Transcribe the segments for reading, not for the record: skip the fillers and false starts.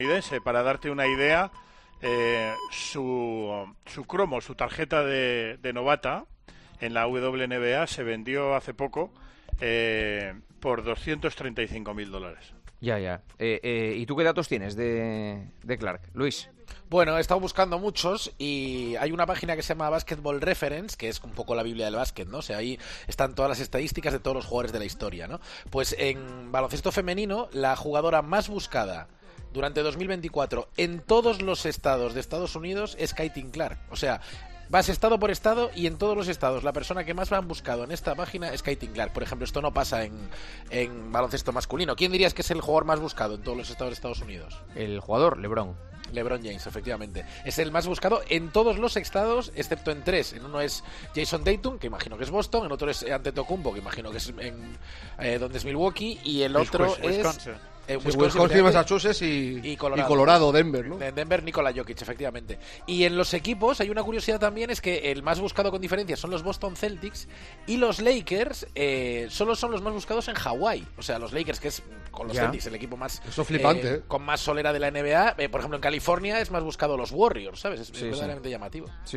Para darte una idea, su cromo, su tarjeta de novata en la WNBA se vendió hace poco por $235.000. Ya. ¿Y tú qué datos tienes de Clark, Luis? Bueno, he estado buscando muchos y hay una página que se llama Basketball Reference, que es un poco la Biblia del básquet, ¿no? O sea, ahí están todas las estadísticas de todos los jugadores de la historia, ¿no? Pues en baloncesto femenino, la jugadora más buscada durante 2024 en todos los estados de Estados Unidos es Caitlin Clark. O sea, vas estado por estado y en todos los estados la persona que más han buscado en esta página es Caitlin Clark. Por ejemplo, esto no pasa en baloncesto masculino. ¿Quién dirías que es el jugador más buscado en todos los estados de Estados Unidos? El jugador, LeBron James, efectivamente. Es el más buscado en todos los estados, excepto en 3. En uno es Jason Tatum, que imagino que es Boston. En otro es Antetokounmpo, que imagino que es donde es Milwaukee. Y el otro Wisconsin. es Wisconsin, Massachusetts y Colorado, Denver, ¿no? En Denver, Nikola Jokic, efectivamente. Y en los equipos hay una curiosidad también, es que el más buscado con diferencia son los Boston Celtics y los Lakers solo son los más buscados en Hawái. O sea, los Lakers, que es con los Celtics el equipo más eso flipante, con más solera de la NBA, por ejemplo en California es más buscado los Warriors, ¿sabes? Es verdaderamente llamativo. Sí.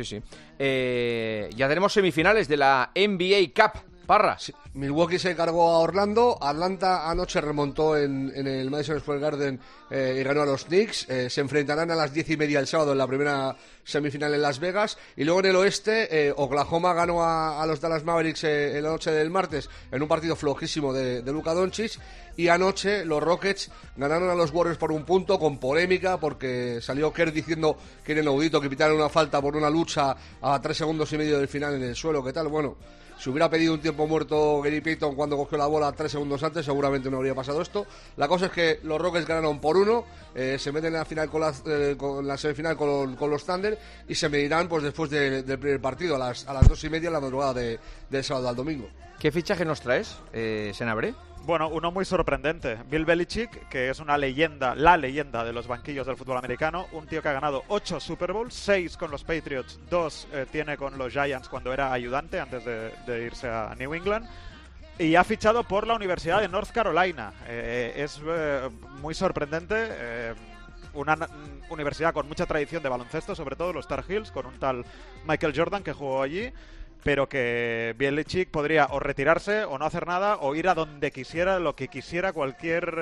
Ya tenemos semifinales de la NBA Cup. Parra. Sí, Milwaukee se cargó a Orlando, Atlanta anoche remontó en el Madison Square Garden y ganó a los Knicks. Se enfrentarán a las 10:30 el sábado en la primera semifinal en Las Vegas. Y luego en el oeste, Oklahoma ganó a los Dallas Mavericks en la noche del martes en un partido flojísimo de Luka Doncic. Y anoche los Rockets ganaron a los Warriors por un punto, con polémica, porque salió Kerr diciendo que era inaudito que pitaran una falta por una lucha a 3 segundos y medio del final en el suelo. ¿Qué tal? Bueno, si hubiera pedido un tiempo muerto Gary Payton cuando cogió la bola 3 segundos antes, seguramente no habría pasado esto. La cosa es que los Rockets ganaron por 1, se meten en la final con la semifinal con los Thunder y se medirán pues después del primer partido a las 2:30 en la madrugada del sábado al domingo. ¿Qué fichaje nos traes, Senabre? Bueno, uno muy sorprendente. Bill Belichick, que es la leyenda de los banquillos del fútbol americano. Un tío que ha ganado 8 Super Bowls, 6 con los Patriots, 2 tiene con los Giants cuando era ayudante antes de irse a New England. Y ha fichado por la Universidad de North Carolina. Es muy sorprendente. Una universidad con mucha tradición de baloncesto, sobre todo los Tar Heels, con un tal Michael Jordan que jugó allí. Pero que Belichick podría o retirarse o no hacer nada o ir a donde quisiera, lo que quisiera, cualquier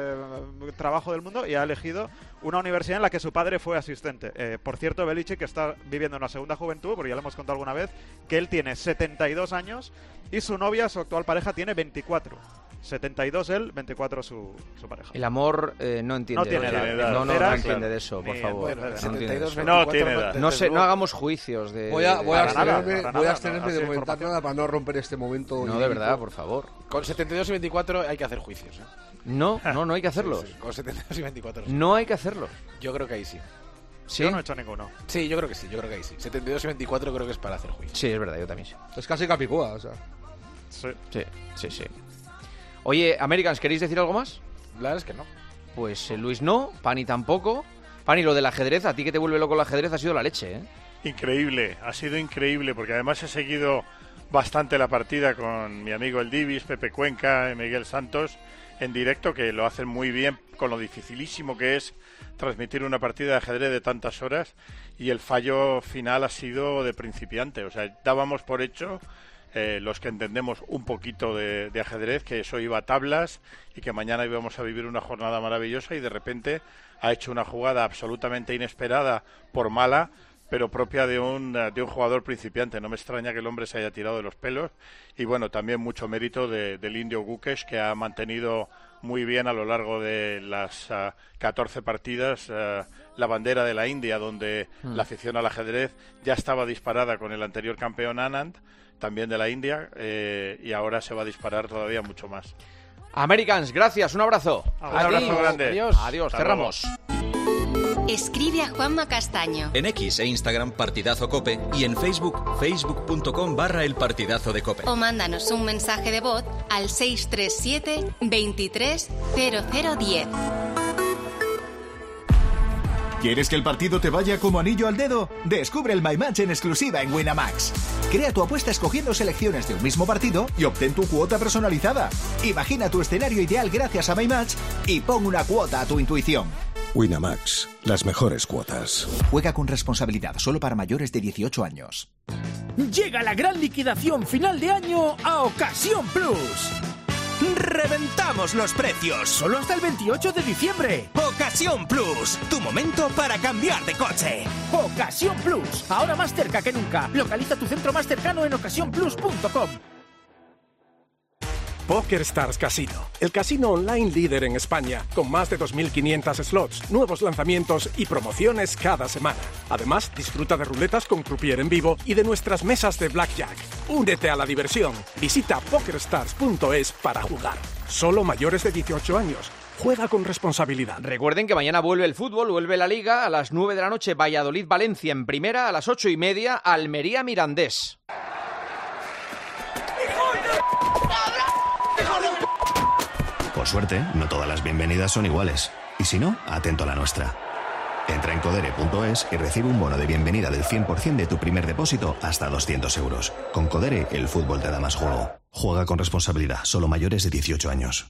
trabajo del mundo, y ha elegido una universidad en la que su padre fue asistente. Por cierto, Belichick está viviendo una segunda juventud, porque ya le hemos contado alguna vez que él tiene 72 años y su novia, su actual pareja, tiene 24. 72 él, 24 su pareja. El amor no entiende. No tiene edad. No entiende de eso, por favor. Bueno, 72, no tiene edad. No hagamos juicios de... Voy a abstenerme de comentar nada para no romper este momento. No, de verdad, por favor. Con 72 y 24 hay que hacer juicios, ¿eh? No hay que hacerlos. Sí. Con 72 y 24. Sí. No hay que hacerlos. Yo creo que ahí sí. ¿Sí? Yo no he hecho ninguno. Sí, yo creo que sí, ahí sí. 72 y 24 creo que es para hacer juicios. Sí, es verdad, yo también sí. Es casi capicúa, o sea. Sí. Oye, Americans, ¿queréis decir algo más? La verdad es que no. Pues Luis no, Pani tampoco. Pani, lo del ajedrez, a ti que te vuelve loco el ajedrez ha sido la leche, ¿eh? Increíble, ha sido increíble, porque además he seguido bastante la partida con mi amigo el Divis, Pepe Cuenca y Miguel Santos en directo, que lo hacen muy bien con lo dificilísimo que es transmitir una partida de ajedrez de tantas horas, y el fallo final ha sido de principiante. O sea, dábamos por hecho, los que entendemos un poquito de ajedrez, que eso iba a tablas y que mañana íbamos a vivir una jornada maravillosa, y de repente ha hecho una jugada absolutamente inesperada por mala, pero propia de un jugador principiante. No me extraña que el hombre se haya tirado de los pelos, y bueno, también mucho mérito del indio Gukesh, que ha mantenido muy bien a lo largo de las 14 partidas la bandera de la India, donde la afición al ajedrez ya estaba disparada con el anterior campeón Anand, también de la India, y ahora se va a disparar todavía mucho más. Americans, gracias, un abrazo. Un abrazo grande. Adiós, cerramos. Escribe a Juanma Castaño. En X e Instagram Partidazo Cope, y en Facebook, facebook.com/El Partidazo de Cope. O mándanos un mensaje de voz al 637 23 0010. ¿Quieres que el partido te vaya como anillo al dedo? Descubre el My Match en exclusiva en Winamax. Crea tu apuesta escogiendo selecciones de un mismo partido y obtén tu cuota personalizada. Imagina tu escenario ideal gracias a My Match y pon una cuota a tu intuición. Winamax, las mejores cuotas. Juega con responsabilidad, solo para mayores de 18 años. Llega la gran liquidación final de año a Ocasión Plus. ¡Reventamos los precios! Solo hasta el 28 de diciembre. Ocasión Plus, tu momento para cambiar de coche. Ocasión Plus, ahora más cerca que nunca. Localiza tu centro más cercano en ocasiónplus.com. PokerStars Casino, el casino online líder en España, con más de 2.500 slots, nuevos lanzamientos y promociones cada semana. Además, disfruta de ruletas con croupier en vivo y de nuestras mesas de blackjack. Únete a la diversión. Visita pokerstars.es para jugar. Solo mayores de 18 años. Juega con responsabilidad. Recuerden que mañana vuelve el fútbol, vuelve la Liga. A las 9 de la noche, Valladolid-Valencia en primera. A las 8:30, Almería-Mirandés. Por suerte, no todas las bienvenidas son iguales. Y si no, atento a la nuestra. Entra en codere.es y recibe un bono de bienvenida del 100% de tu primer depósito hasta 200 euros. Con Codere, el fútbol te da más juego. Juega con responsabilidad, solo mayores de 18 años.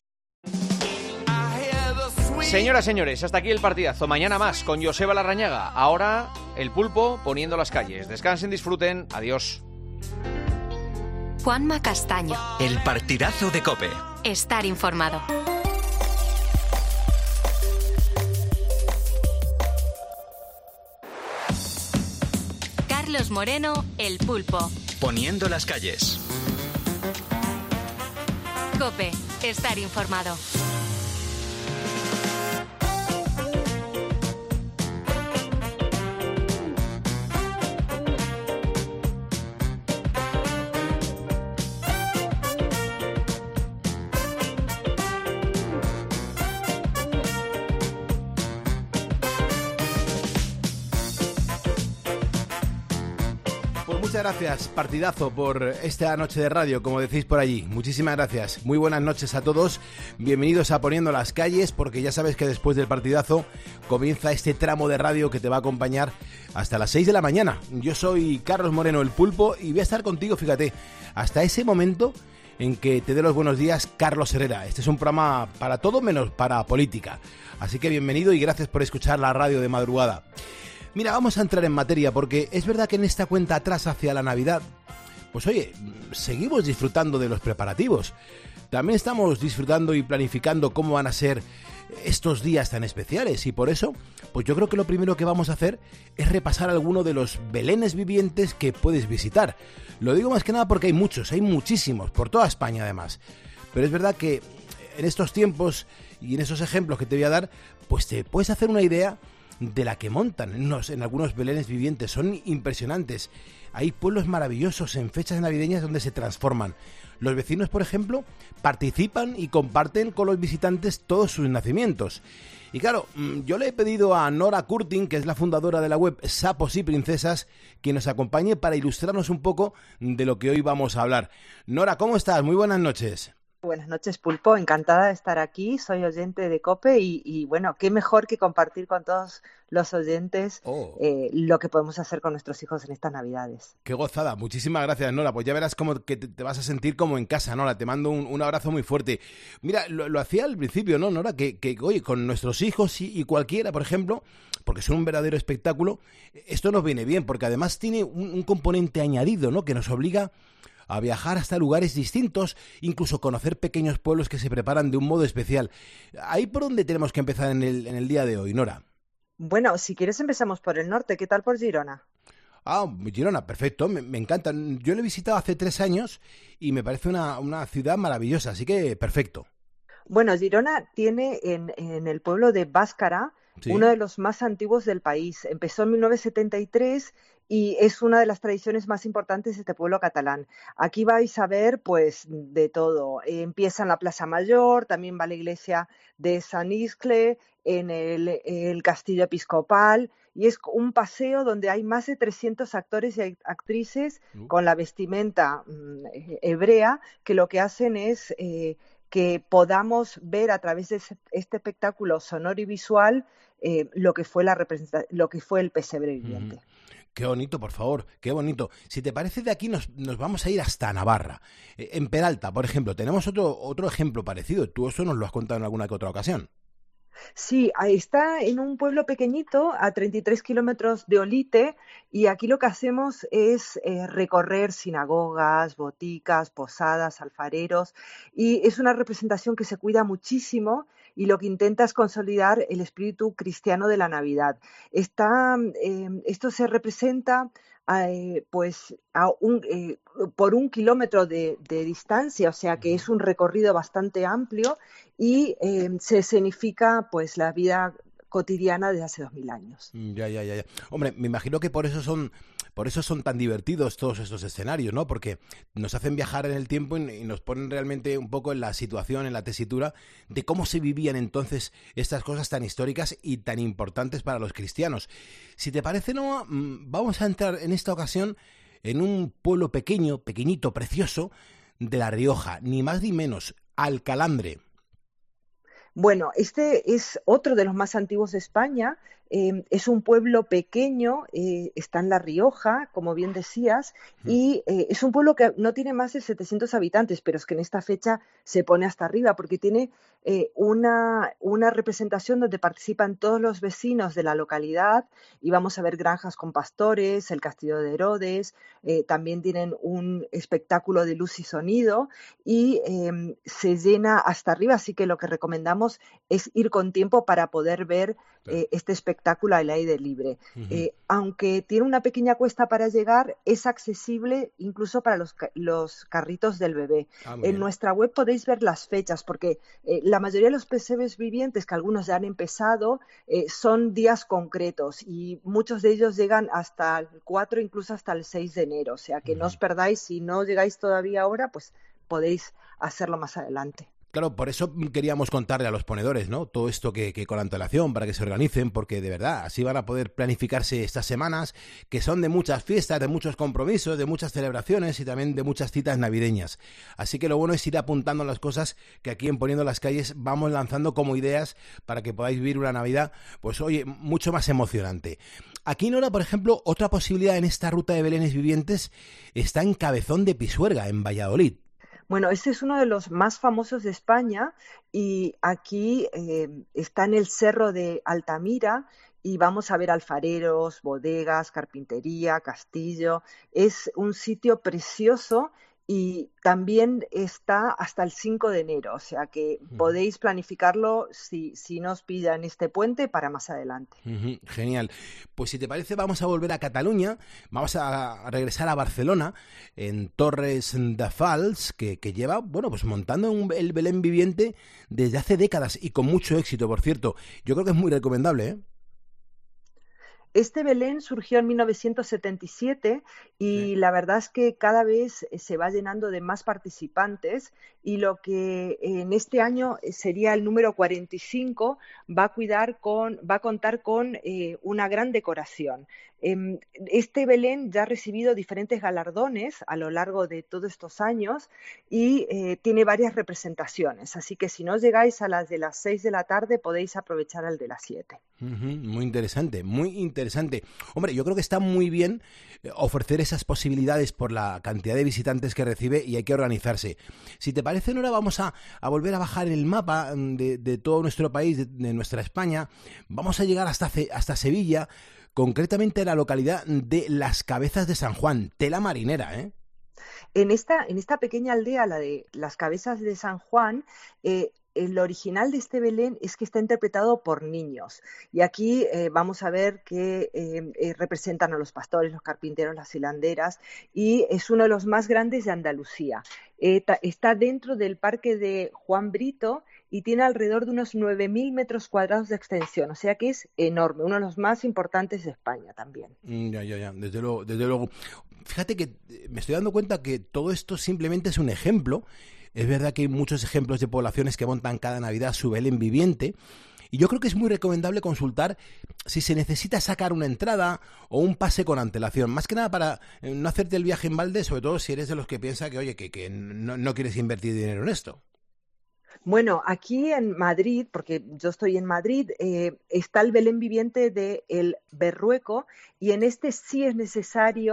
Señoras, señores, hasta aquí el partidazo. Mañana más con Joseba Larrañaga. Ahora, el Pulpo poniendo las calles. Descansen, disfruten. Adiós. Juanma Castaño. El partidazo de COPE. Estar informado. Carlos Moreno, el Pulpo. Poniendo las calles. COPE. Estar informado. Muchas gracias, partidazo, por esta noche de radio, como decís por allí. Muchísimas gracias. Muy buenas noches a todos. Bienvenidos a Poniendo las Calles, porque ya sabes que después del partidazo comienza este tramo de radio que te va a acompañar hasta las 6 de la mañana. Yo soy Carlos Moreno, el Pulpo, y voy a estar contigo, fíjate, hasta ese momento en que te dé los buenos días Carlos Herrera. Este es un programa para todo menos para política. Así que bienvenido y gracias por escuchar la radio de madrugada. Mira, vamos a entrar en materia porque es verdad que en esta cuenta atrás hacia la Navidad, pues oye, seguimos disfrutando de los preparativos. También estamos disfrutando y planificando cómo van a ser estos días tan especiales y por eso, pues yo creo que lo primero que vamos a hacer es repasar alguno de los belenes vivientes que puedes visitar. Lo digo más que nada porque hay muchos, hay muchísimos, por toda España además. Pero es verdad que en estos tiempos y en esos ejemplos que te voy a dar, pues te puedes hacer una idea de la que montan en algunos belenes vivientes. Son impresionantes. Hay pueblos maravillosos en fechas navideñas donde se transforman. Los vecinos, por ejemplo, participan y comparten con los visitantes todos sus nacimientos. Y claro, yo le he pedido a Nora Curtin, que es la fundadora de la web Sapos y Princesas, que nos acompañe para ilustrarnos un poco de lo que hoy vamos a hablar. Nora, ¿cómo estás? Muy buenas noches. Buenas noches, Pulpo. Encantada de estar aquí. Soy oyente de COPE y bueno, qué mejor que compartir con todos los oyentes lo que podemos hacer con nuestros hijos en estas Navidades. Qué gozada. Muchísimas gracias, Nora. Pues ya verás cómo que te vas a sentir como en casa, Nora. Te mando un abrazo muy fuerte. Mira, lo hacía al principio, ¿no, Nora? Que oye, con nuestros hijos y cualquiera, por ejemplo, porque son un verdadero espectáculo, esto nos viene bien, porque además tiene un componente añadido, ¿no? Que nos obliga a viajar hasta lugares distintos, incluso conocer pequeños pueblos que se preparan de un modo especial. ¿Ahí por dónde tenemos que empezar en el día de hoy, Nora? Bueno, si quieres empezamos por el norte. ¿Qué tal por Girona? Girona, perfecto, me encanta. Yo lo he visitado hace 3 años y me parece una ciudad maravillosa, así que perfecto. Bueno, Girona tiene en el pueblo de Báscara, ¿sí?, uno de los más antiguos del país. Empezó en 1973 y es una de las tradiciones más importantes de este pueblo catalán. Aquí vais a ver pues de todo. Empieza en la Plaza Mayor, también va a la iglesia de San Iscle, en el castillo episcopal, y es un paseo donde hay más de 300 actores y actrices con la vestimenta hebrea, que lo que hacen es que podamos ver a través de este espectáculo sonoro y visual lo que fue lo que fue el pesebre viviente. Qué bonito, por favor, qué bonito. Si te parece, de aquí nos vamos a ir hasta Navarra. En Peralta, por ejemplo, tenemos otro ejemplo parecido. Tú eso nos lo has contado en alguna que otra ocasión. Sí, está en un pueblo pequeñito a 33 kilómetros de Olite y aquí lo que hacemos es recorrer sinagogas, boticas, posadas, alfareros y es una representación que se cuida muchísimo y lo que intenta es consolidar el espíritu cristiano de la Navidad. Esto se representa por 1 kilómetro de distancia, o sea que es un recorrido bastante amplio y se escenifica pues la vida cotidiana de hace 2000 años. Ya. Hombre, me imagino que por eso son tan divertidos todos estos escenarios, ¿no? Porque nos hacen viajar en el tiempo y nos ponen realmente un poco en la situación, en la tesitura de cómo se vivían entonces estas cosas tan históricas y tan importantes para los cristianos. Si te parece, Noa, vamos a entrar en esta ocasión en un pueblo pequeñito, precioso, de La Rioja, ni más ni menos, Alcalandre. Bueno, este es otro de los más antiguos de España. Es un pueblo pequeño, está en La Rioja, como bien decías, y es un pueblo que no tiene más de 700 habitantes, pero es que en esta fecha se pone hasta arriba porque tiene una representación donde participan todos los vecinos de la localidad y vamos a ver granjas con pastores, el castillo de Herodes, también tienen un espectáculo de luz y sonido y se llena hasta arriba, así que lo que recomendamos es ir con tiempo para poder ver este espectáculo al aire libre. Aunque tiene una pequeña cuesta para llegar, es accesible incluso para los carritos del bebé. En nuestra web podéis ver las fechas, porque la mayoría de los pesebres vivientes, que algunos ya han empezado, son días concretos y muchos de ellos llegan hasta el 4, incluso hasta el 6 de enero. O sea que no os perdáis, si no llegáis todavía ahora, pues podéis hacerlo más adelante. Claro, por eso queríamos contarle a los ponedores, ¿no? Todo esto que con antelación, para que se organicen, porque de verdad, así van a poder planificarse estas semanas, que son de muchas fiestas, de muchos compromisos, de muchas celebraciones y también de muchas citas navideñas. Así que lo bueno es ir apuntando las cosas que aquí en Poniendo las Calles vamos lanzando como ideas para que podáis vivir una Navidad, pues oye, mucho más emocionante. Aquí, Nora, por ejemplo, otra posibilidad en esta ruta de belenes vivientes está en Cabezón de Pisuerga, en Valladolid. Bueno, este es uno de los más famosos de España y aquí está en el Cerro de Altamira y vamos a ver alfareros, bodegas, carpintería, castillo. Es un sitio precioso y también está hasta el 5 de enero, o sea que podéis planificarlo si no os pilla en este puente para más adelante. Genial. Pues si te parece vamos a volver a Cataluña, vamos a regresar a Barcelona, en Torres de Fals, que lleva, bueno, pues montando el Belén viviente desde hace décadas y con mucho éxito, por cierto. Yo creo que es muy recomendable, ¿eh? Este Belén surgió en 1977 y la verdad es que cada vez se va llenando de más participantes y lo que en este año sería el número 45 va a contar con una gran decoración. Este Belén ya ha recibido diferentes galardones a lo largo de todos estos años y tiene varias representaciones, así que si no llegáis a las de las 6 de la tarde podéis aprovechar al de las 7. Muy interesante, muy interesante. Hombre, yo creo que está muy bien ofrecer esas posibilidades por la cantidad de visitantes que recibe y hay que organizarse. Si te parece, Nora, vamos a volver a bajar el mapa de todo nuestro país, de nuestra España. Vamos a llegar hasta Sevilla, concretamente a la localidad de Las Cabezas de San Juan, tela marinera, ¿eh? En esta pequeña aldea, la de Las Cabezas de San Juan, el original de este Belén es que está interpretado por niños. Y aquí vamos a ver que representan a los pastores, los carpinteros, las hilanderas, y es uno de los más grandes de Andalucía. Está dentro del Parque de Juan Brito y tiene alrededor de unos 9.000 metros cuadrados de extensión, o sea que es enorme, uno de los más importantes de España también. Ya, desde luego. Fíjate que me estoy dando cuenta que todo esto simplemente es un ejemplo. Es verdad que hay muchos ejemplos de poblaciones que montan cada Navidad su Belén viviente y yo creo que es muy recomendable consultar si se necesita sacar una entrada o un pase con antelación, más que nada para no hacerte el viaje en balde, sobre todo si eres de los que piensa que, oye, que no quieres invertir dinero en esto. Bueno, aquí en Madrid, porque yo estoy en Madrid, está el Belén viviente de El Berrueco y en este sí es necesario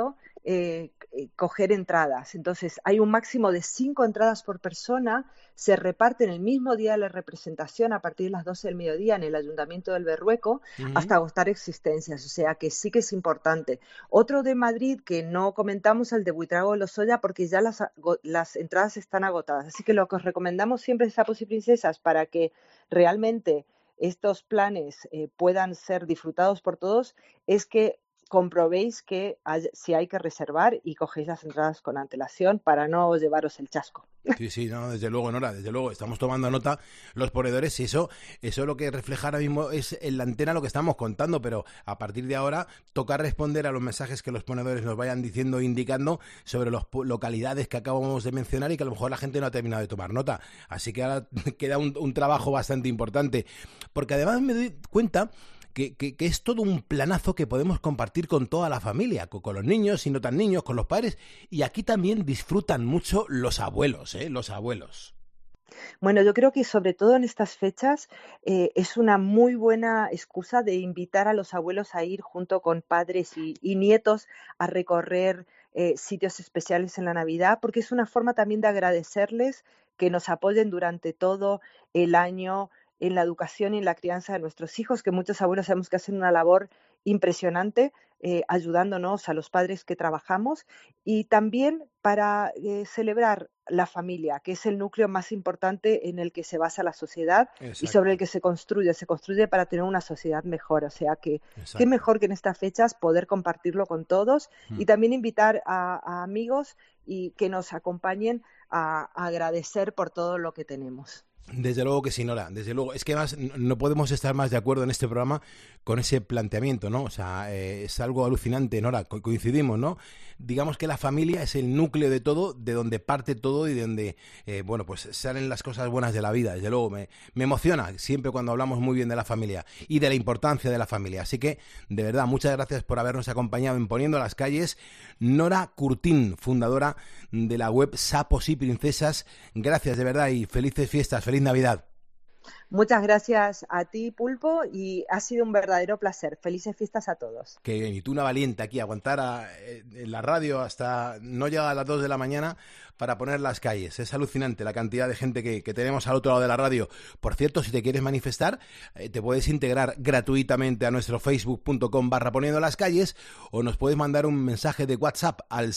coger entradas. Entonces, hay un máximo de 5 entradas por persona, se reparten el mismo día de la representación a partir de las 12 del mediodía en el Ayuntamiento del Berrueco hasta agotar existencias, o sea que sí que es importante. Otro de Madrid que no comentamos, el de Buitrago de Lozoya, porque ya las entradas están agotadas. Así que lo que os recomendamos siempre en Sapos y Princesas para que realmente estos planes puedan ser disfrutados por todos es que comprobéis que si hay que reservar y cogéis las entradas con antelación para no llevaros el chasco. Sí, no, desde luego, Nora, desde luego, estamos tomando nota los ponedores y eso lo que refleja ahora mismo es en la antena lo que estamos contando, pero a partir de ahora toca responder a los mensajes que los ponedores nos vayan diciendo, indicando sobre las localidades que acabamos de mencionar y que a lo mejor la gente no ha terminado de tomar nota. Así que ahora queda un trabajo bastante importante, porque además me doy cuenta que es todo un planazo que podemos compartir con toda la familia, con los niños y no tan niños, con los padres, y aquí también disfrutan mucho los abuelos, los abuelos. Bueno, yo creo que sobre todo en estas fechas es una muy buena excusa de invitar a los abuelos a ir junto con padres y nietos a recorrer sitios especiales en la Navidad, porque es una forma también de agradecerles que nos apoyen durante todo el año en la educación y en la crianza de nuestros hijos, que muchos abuelos sabemos que hacen una labor impresionante ayudándonos a los padres que trabajamos, y también para celebrar la familia, que es el núcleo más importante en el que se basa la sociedad. Exacto. Y sobre el que se construye para tener una sociedad mejor. O sea que qué mejor que en estas fechas poder compartirlo con todos y también invitar a amigos y que nos acompañen a agradecer por todo lo que tenemos. Desde luego que sí, Nora, desde luego. Es que además no podemos estar más de acuerdo en este programa con ese planteamiento, ¿no? O sea, es algo alucinante, Nora, coincidimos, ¿no? Digamos que la familia es el núcleo de todo, de donde parte todo y de donde, pues salen las cosas buenas de la vida. Desde luego, me emociona siempre cuando hablamos muy bien de la familia y de la importancia de la familia. Así que, de verdad, muchas gracias por habernos acompañado en Poniendo las Calles. Nora Curtín, fundadora de la web Sapos y Princesas. Gracias, de verdad, y felices fiestas, feliz Navidad. Muchas gracias a ti, Pulpo, y ha sido un verdadero placer. Felices fiestas a todos. Qué bien, y tú una valiente aquí, aguantar en la radio hasta no llegar a las 2 de la mañana para poner las calles. Es alucinante la cantidad de gente que tenemos al otro lado de la radio. Por cierto, si te quieres manifestar, te puedes integrar gratuitamente a nuestro facebook.com/poniendo las calles o nos puedes mandar un mensaje de WhatsApp al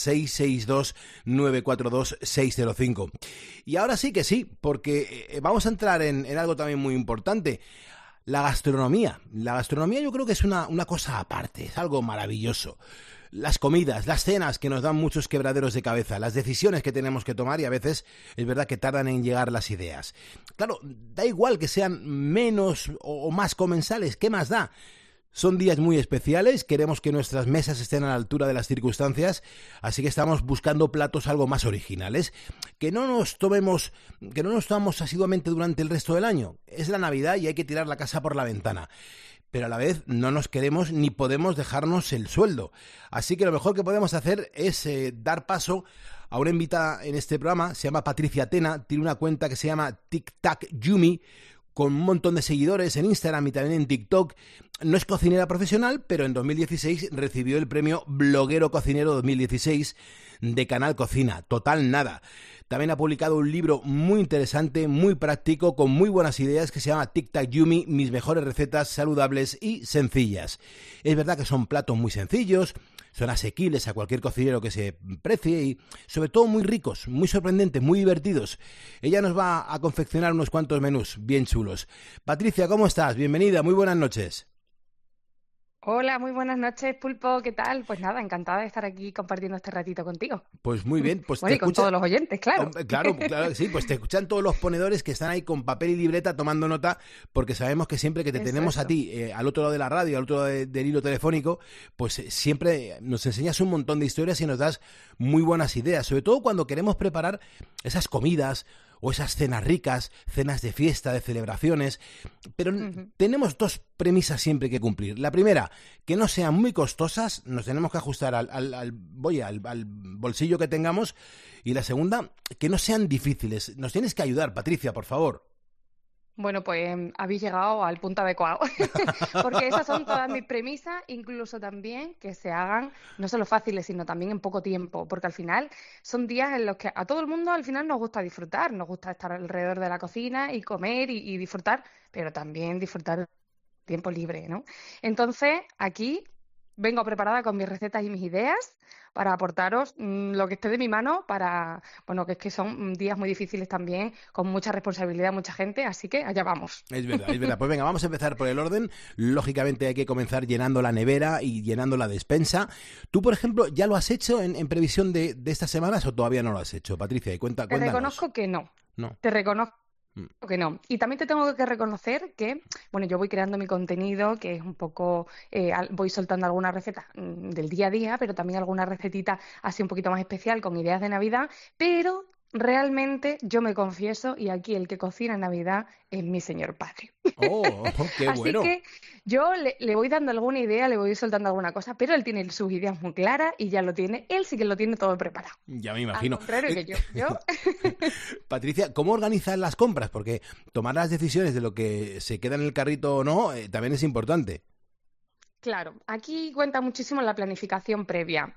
662-942-605. Y ahora sí que sí, porque vamos a entrar en algo también muy importante. La gastronomía. La gastronomía yo creo que es una cosa aparte, es algo maravilloso. Las comidas, las cenas que nos dan muchos quebraderos de cabeza, las decisiones que tenemos que tomar y a veces es verdad que tardan en llegar las ideas. Claro, da igual que sean menos o más comensales, ¿qué más da? Son días muy especiales, queremos que nuestras mesas estén a la altura de las circunstancias, así que estamos buscando platos algo más originales, que no nos tomamos asiduamente durante el resto del año. Es la Navidad y hay que tirar la casa por la ventana. Pero a la vez no nos queremos ni podemos dejarnos el sueldo. Así que lo mejor que podemos hacer es dar paso a una invitada en este programa. Se llama Patricia Tena, tiene una cuenta que se llama Tic Tac Yumi, con un montón de seguidores en Instagram y también en TikTok. No es cocinera profesional, pero en 2016 recibió el premio Bloguero Cocinero 2016 de Canal Cocina. Total nada. También ha publicado un libro muy interesante, muy práctico, con muy buenas ideas, que se llama Tic Tac Yumi, mis mejores recetas saludables y sencillas. Es verdad que son platos muy sencillos, son asequibles a cualquier cocinero que se precie y sobre todo muy ricos, muy sorprendentes, muy divertidos. Ella nos va a confeccionar unos cuantos menús bien chulos. Patricia, ¿cómo estás? Bienvenida, muy buenas noches. Hola, muy buenas noches, Pulpo, ¿qué tal? Pues nada, encantada de estar aquí compartiendo este ratito contigo. Pues muy bien. Pues bueno, y con todos los oyentes, claro. Claro que sí, pues te escuchan todos los ponedores que están ahí con papel y libreta tomando nota, porque sabemos que siempre que te tenemos a ti, al otro lado de la radio, al otro lado del hilo telefónico, pues siempre nos enseñas un montón de historias y nos das muy buenas ideas, sobre todo cuando queremos preparar esas comidas o esas cenas ricas, cenas de fiesta, de celebraciones, pero tenemos dos premisas siempre que cumplir. La primera, que no sean muy costosas, nos tenemos que ajustar al bolsillo que tengamos, y la segunda, que no sean difíciles. Nos tienes que ayudar, Patricia, por favor. Bueno, pues habéis llegado al punto adecuado, porque esas son todas mis premisas, incluso también que se hagan no solo fáciles, sino también en poco tiempo, porque al final son días en los que a todo el mundo al final nos gusta disfrutar, nos gusta estar alrededor de la cocina y comer y disfrutar, pero también disfrutar del tiempo libre, ¿no? Entonces, aquí vengo preparada con mis recetas y mis ideas para aportaros lo que esté de mi mano para, bueno, que es que son días muy difíciles también, con mucha responsabilidad, mucha gente, así que allá vamos. Es verdad, es verdad. Pues venga, vamos a empezar por el orden. Lógicamente hay que comenzar llenando la nevera y llenando la despensa. Tú, por ejemplo, ¿ya lo has hecho en previsión de estas semanas o todavía no lo has hecho, Patricia? Cuéntanos. Te reconozco que no. No. Te reconozco que no. Y también te tengo que reconocer que, bueno, yo voy creando mi contenido, que es un poco, voy soltando algunas recetas del día a día, pero también alguna recetita así un poquito más especial con ideas de Navidad, pero realmente yo me confieso, y aquí el que cocina en Navidad es mi señor padre. ¡Oh, qué bueno! Así que yo le voy dando alguna idea, le voy soltando alguna cosa, pero él tiene sus ideas muy claras y ya lo tiene, él sí que lo tiene todo preparado. Ya me imagino. Al contrario que yo. Patricia, ¿cómo organizas las compras? Porque tomar las decisiones de lo que se queda en el carrito o no también es importante. Claro, aquí cuenta muchísimo la planificación previa.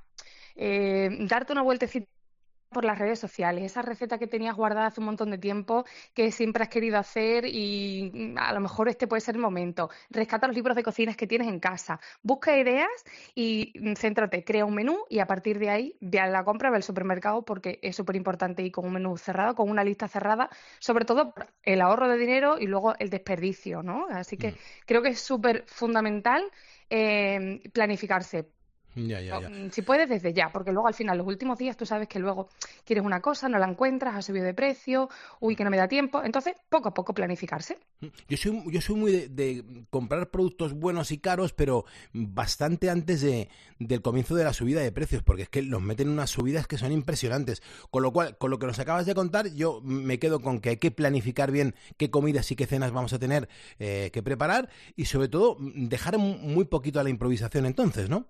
Darte una vueltecita por las redes sociales, esa receta que tenías guardada hace un montón de tiempo, que siempre has querido hacer y a lo mejor este puede ser el momento. Rescata los libros de cocinas que tienes en casa, busca ideas y céntrate, crea un menú y a partir de ahí ve a la compra, ve al supermercado porque es súper importante ir con un menú cerrado, con una lista cerrada, sobre todo por el ahorro de dinero y luego el desperdicio, ¿no? Así que creo que es súper fundamental planificarse. Ya. Si puedes, desde ya, porque luego al final, los últimos días, tú sabes que luego quieres una cosa, no la encuentras, ha subido de precio, uy, que no me da tiempo. Entonces, poco a poco planificarse. Yo soy muy de comprar productos buenos y caros, pero bastante antes del comienzo de la subida de precios, porque es que los meten unas subidas que son impresionantes. Con lo cual, con lo que nos acabas de contar, yo me quedo con que hay que planificar bien qué comidas y qué cenas vamos a tener que preparar y, sobre todo, dejar muy poquito a la improvisación entonces, ¿no?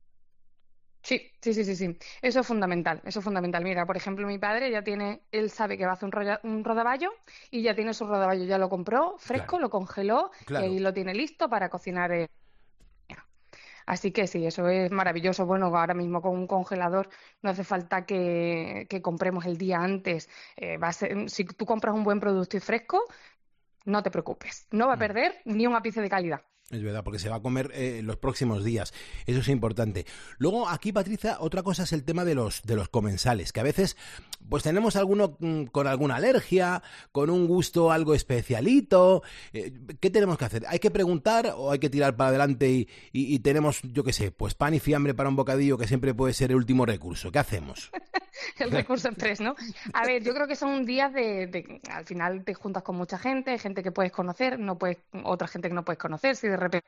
Sí. Eso es fundamental, Mira, por ejemplo, mi padre él sabe que va a hacer un rodaballo y ya tiene su rodaballo, ya lo compró fresco, claro. Lo congeló y ahí lo tiene listo para cocinar. Así que sí, eso es maravilloso. Bueno, ahora mismo con un congelador no hace falta que compremos el día antes. Si tú compras un buen producto y fresco, no te preocupes, no va a perder ni un ápice de calidad. Es verdad, porque se va a comer los próximos días. Eso es importante. Luego, aquí, Patricia, otra cosa es el tema de los comensales, que a veces pues tenemos alguno con alguna alergia, con un gusto algo especialito. ¿Qué tenemos que hacer? ¿Hay que preguntar o hay que tirar para adelante y tenemos, yo qué sé, pues pan y fiambre para un bocadillo, que siempre puede ser el último recurso? ¿Qué hacemos? El recurso express, ¿no? A ver, yo creo que son días al final te juntas con mucha gente, gente que puedes conocer, otra gente que no puedes conocer, si de repente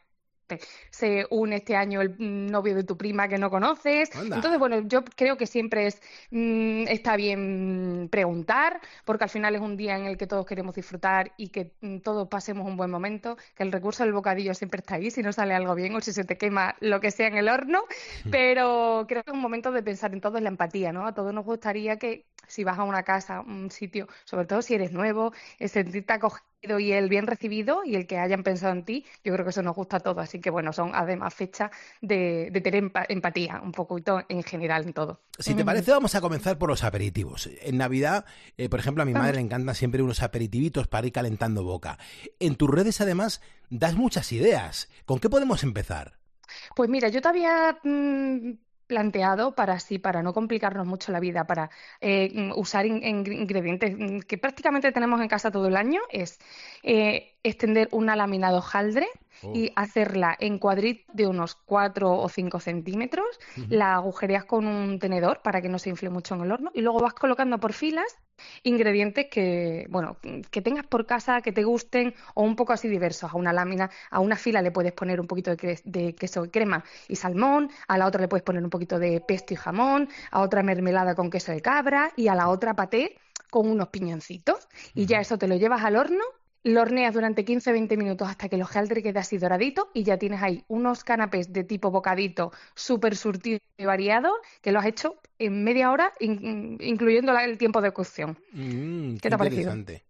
se une este año el novio de tu prima que no conoces. Anda. Entonces, bueno, yo creo que siempre está bien preguntar, porque al final es un día en el que todos queremos disfrutar y que todos pasemos un buen momento, que el recurso del bocadillo siempre está ahí, si no sale algo bien o si se te quema lo que sea en el horno, pero creo que es un momento de pensar en todo, en la empatía, ¿no? A todos nos gustaría que si vas a una casa, un sitio, sobre todo si eres nuevo, sentirte acogido y el bien recibido y el que hayan pensado en ti, yo creo que eso nos gusta a todos. Así que bueno, son además fechas de tener empatía un poquito en general en todo. Si te parece, vamos a comenzar por los aperitivos. En Navidad, por ejemplo, a mi madre le encantan siempre unos aperitivitos para ir calentando boca. En tus redes, además, das muchas ideas. ¿Con qué podemos empezar? Pues mira, yo te había planteado para no complicarnos mucho la vida, para usar ingredientes que prácticamente tenemos en casa todo el año, es extender una lámina de hojaldre y hacerla en cuadritos de unos 4 o 5 centímetros, la agujereas con un tenedor para que no se infle mucho en el horno y luego vas colocando por filas ingredientes que tengas por casa, que te gusten o un poco así diversos. A una lámina, a una fila le puedes poner un poquito de queso y crema y salmón, a la otra le puedes poner un poquito de pesto y jamón, a otra mermelada con queso de cabra y a la otra paté con unos piñoncitos. Y ya eso te lo llevas al horno, lo horneas durante 15-20 minutos hasta que el hojaldre quede así doradito y ya tienes ahí unos canapés de tipo bocadito súper surtido y variado que lo has hecho en media hora, incluyendo el tiempo de cocción. ¿Qué te ha parecido?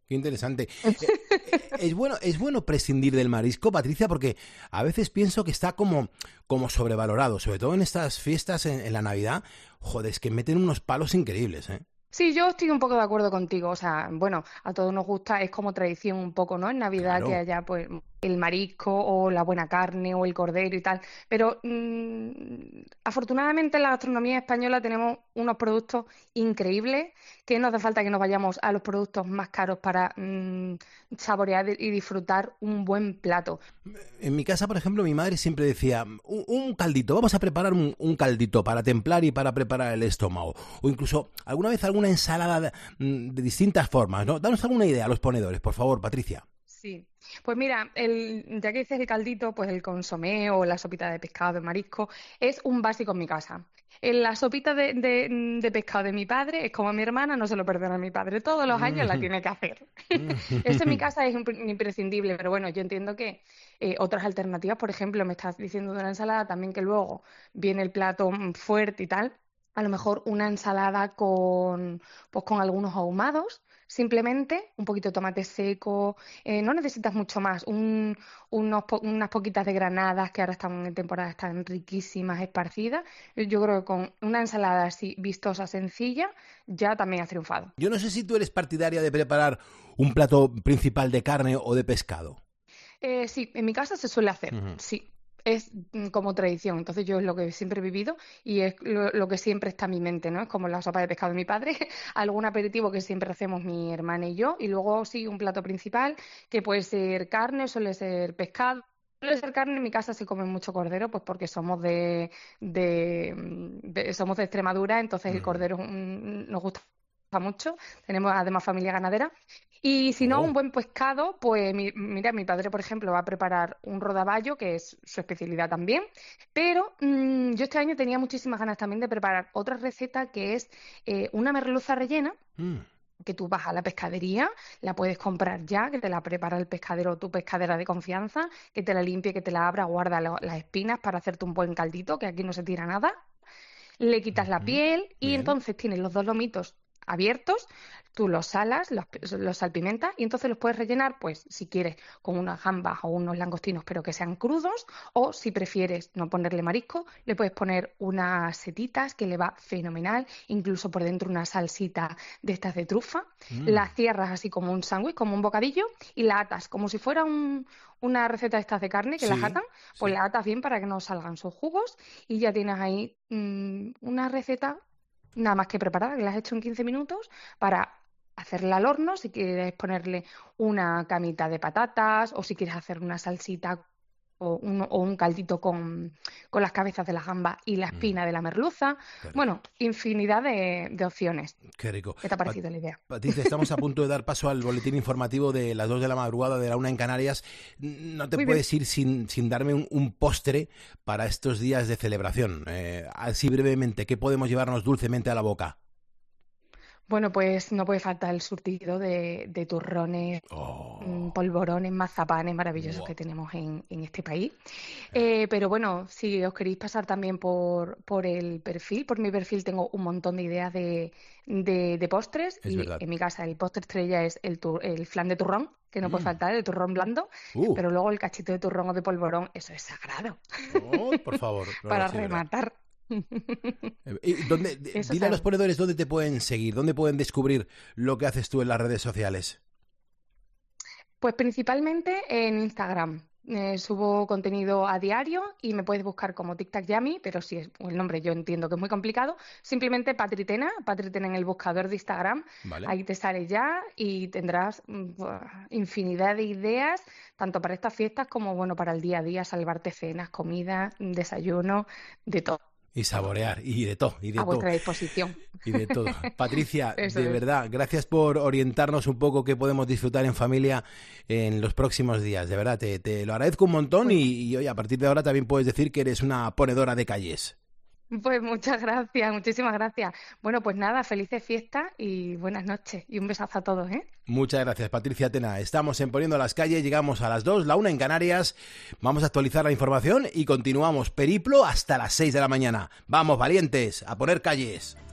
Qué interesante. Es bueno prescindir del marisco, Patricia, porque a veces pienso que está como sobrevalorado, sobre todo en estas fiestas, en la Navidad. Joder, es que meten unos palos increíbles, ¿eh? Sí, yo estoy un poco de acuerdo contigo. O sea, bueno, a todos nos gusta, es como tradición un poco, ¿no? En Navidad que haya, pues, el marisco o la buena carne o el cordero y tal. Pero afortunadamente en la gastronomía española tenemos unos productos increíbles que no hace falta que nos vayamos a los productos más caros para saborear y disfrutar un buen plato. En mi casa, por ejemplo, mi madre siempre decía, un caldito, vamos a preparar un caldito para templar y para preparar el estómago. O incluso alguna vez alguna ensalada de distintas formas, ¿no? Danos alguna idea a los ponedores, por favor, Patricia. Sí, pues mira, ya que dices el caldito, pues el consomé o la sopita de pescado, de marisco, es un básico en mi casa. En la sopita de pescado de mi padre, es como a mi hermana, no se lo perdona a mi padre, todos los años la tiene que hacer. Esto en mi casa es imprescindible, pero bueno, yo entiendo que otras alternativas, por ejemplo, me estás diciendo de una ensalada, también que luego viene el plato fuerte y tal, a lo mejor una ensalada con algunos ahumados, simplemente un poquito de tomate seco, no necesitas mucho más, unas poquitas de granadas que ahora están en temporada, están riquísimas, esparcidas. Yo creo que con una ensalada así vistosa, sencilla, ya también has triunfado. Yo no sé si tú eres partidaria de preparar un plato principal de carne o de pescado. Sí, en mi casa se suele hacer, sí. Es como tradición, entonces yo es lo que siempre he vivido y es lo que siempre está en mi mente, ¿no? Es como la sopa de pescado de mi padre, algún aperitivo que siempre hacemos mi hermana y yo, y luego sí un plato principal que puede ser carne, suele ser pescado. Suele ser carne, en mi casa se come mucho cordero, pues porque somos somos de Extremadura, entonces el cordero nos gusta mucho, tenemos además familia ganadera. Y si no, un buen pescado, pues mira, mi padre, por ejemplo, va a preparar un rodaballo, que es su especialidad también, pero yo este año tenía muchísimas ganas también de preparar otra receta que es una merluza rellena, que tú vas a la pescadería, la puedes comprar ya, que te la prepara el pescadero o tu pescadera de confianza, que te la limpie, que te la abra, guarda las espinas para hacerte un buen caldito, que aquí no se tira nada, le quitas la piel y entonces tienes los dos lomitos abiertos, tú los salas, los salpimentas y entonces los puedes rellenar, pues si quieres, con unas gambas o unos langostinos, pero que sean crudos, o si prefieres no ponerle marisco, le puedes poner unas setitas que le va fenomenal, incluso por dentro una salsita de estas de trufa, la cierras así como un sándwich, como un bocadillo, y la atas como si fuera una receta de estas de carne que las atan, pues la atas bien para que no salgan sus jugos y ya tienes ahí una receta nada más que preparada, que la has hecho en 15 minutos para hacerla al horno, si quieres ponerle una camita de patatas o si quieres hacer una salsita o un caldito con las cabezas de la gamba y la espina de la merluza. Bueno, infinidad de opciones. Qué rico. ¿Qué te ha parecido la idea? Patricia, estamos a punto de dar paso al boletín informativo de las 2 de la madrugada de la 1 en Canarias. No te puedes ir sin darme un postre para estos días de celebración. Así brevemente, ¿qué podemos llevarnos dulcemente a la boca? Bueno, pues no puede faltar el surtido de turrones, polvorones, mazapanes maravillosos que tenemos en este país. Pero bueno, si os queréis pasar también por el perfil, por mi perfil tengo un montón de ideas de postres. Y en mi casa el postre estrella es el flan de turrón, que no puede faltar, el turrón blando. Pero luego el cachito de turrón o de polvorón, eso es sagrado. Por favor. Para rematar. Dile a los ponedores dónde te pueden seguir, dónde pueden descubrir lo que haces tú en las redes sociales. Pues principalmente en Instagram. Subo contenido a diario y me puedes buscar como Tic Tac Yummy, pero si es el nombre yo entiendo que es muy complicado, simplemente Patritena en el buscador de Instagram, ahí te sale ya y tendrás infinidad de ideas, tanto para estas fiestas como bueno para el día a día, salvarte cenas, comida, desayuno, de todo. Y saborear, y de todo. A vuestra disposición. Y de todo. Patricia, de verdad, gracias por orientarnos un poco qué podemos disfrutar en familia en los próximos días. De verdad, te lo agradezco un montón y hoy a partir de ahora también puedes decir que eres una ponedora de calles. Pues muchas gracias, muchísimas gracias. Bueno, pues nada, felices fiestas y buenas noches. Y un besazo a todos, ¿eh? Muchas gracias, Patricia Tena. Estamos en Poniendo las Calles, llegamos a las 2, la 1 en Canarias. Vamos a actualizar la información y continuamos periplo hasta las 6 de la mañana. ¡Vamos, valientes, a poner calles!